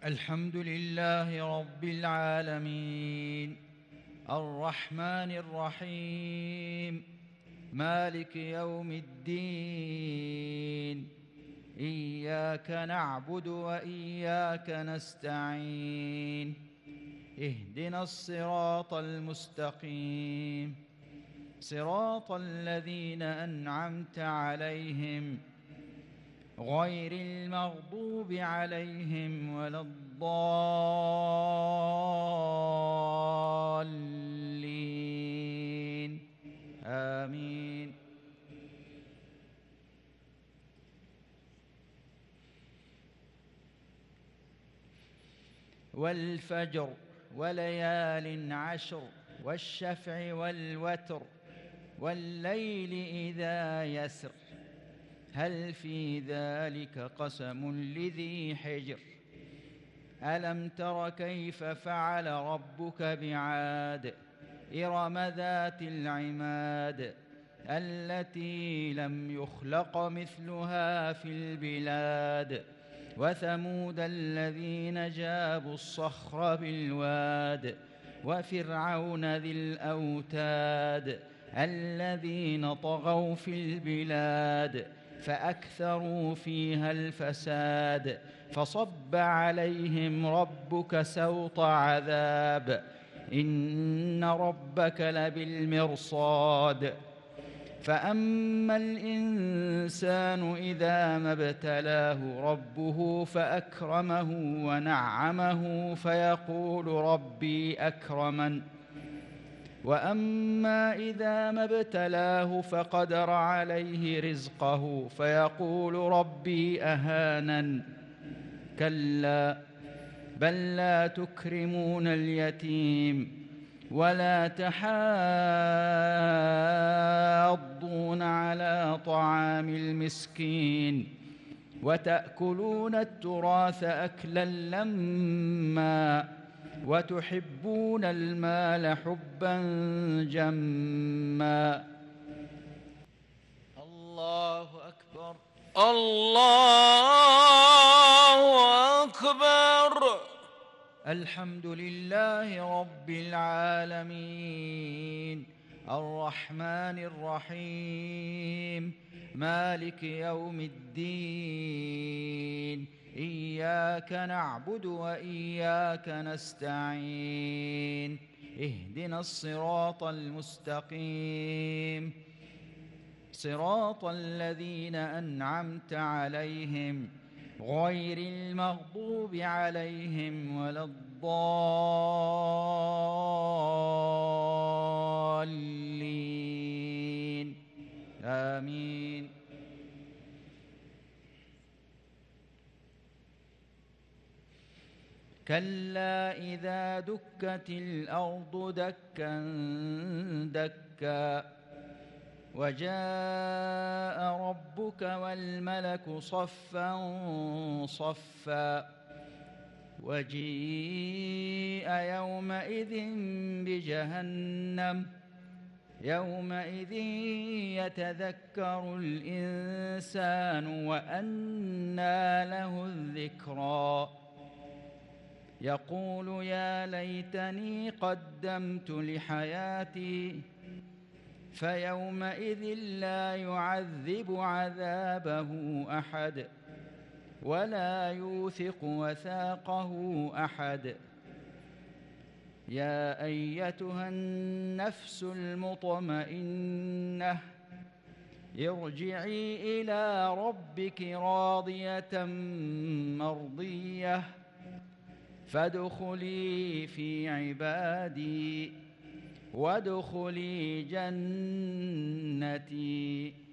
الحمد لله رب العالمين الرحمن الرحيم مالك يوم الدين إياك نعبد وإياك نستعين اهدنا الصراط المستقيم صراط الذين أنعمت عليهم غير المغضوب عليهم ولا الضالين آمين. والفجر وليال عشر والشفع والوتر والليل إذا يسر هل في ذلك قسم لذي حجر ألم تر كيف فعل ربك بعاد إرم ذات العماد التي لم يخلق مثلها في البلاد وثمود الذين جابوا الصخر بالواد وفرعون ذي الأوتاد الذين طغوا في البلاد فأكثروا فيها الفساد فصب عليهم ربك سوط عذاب إن ربك لبالمرصاد فأما الإنسان إذا ما ابتلاه ربه فأكرمه ونعمه فيقول ربي أكرمن وأما إذا ما ابتلاه فقدر عليه رزقه فيقول ربي أهانن كلا بل لا تكرمون اليتيم ولا تحاضون على طعام المسكين وتأكلون التراث أكلا لما وتحبون المال حبا جما. الله أكبر الله أكبر. الحمد لله رب العالمين الرحمن الرحيم مالك يوم الدين إياك نعبد وإياك نستعين اهدنا الصراط المستقيم صراط الذين أنعمت عليهم غير المغضوب عليهم ولا الضالين آمين. كلا إذا دكت الأرض دكا دكا وجاء ربك والملك صفا صفا وجيء يومئذ بجهنم يومئذ يتذكر الإنسان وأنى له الذكرى يقول يا ليتني قدمت لحياتي فيومئذ لا يعذب عذابه أحد ولا يوثق وثاقه أحد. يا أيتها النفس المطمئنة ارجعي إلى ربك راضية مرضية فادخلي في عبادي وادخلي جنتي.